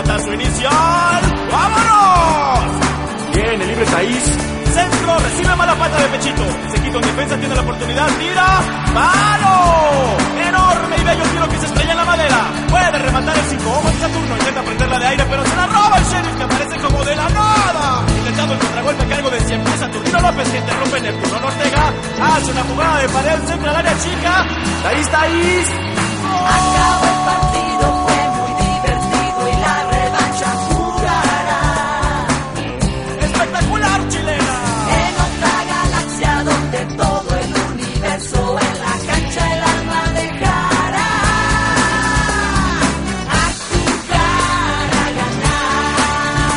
manda su inicial. ¡Vámonos! Bien, el libre Thaís. Centro, recibe mala pata de pechito. Se quita en defensa, tiene la oportunidad, tira. ¡Palo! Enorme y bello tiro que se estrella en la madera. Puede rematar el 5. Ojo en Saturno, intenta prenderla de aire, pero se la roba el Sheriff, que aparece como de la nada. Intentando el contragolpe a cargo de siempre Saturnino López, que interrumpe Neptuno Ortega. Hace una jugada de pared, centro al área chica. Thaís. Acabó.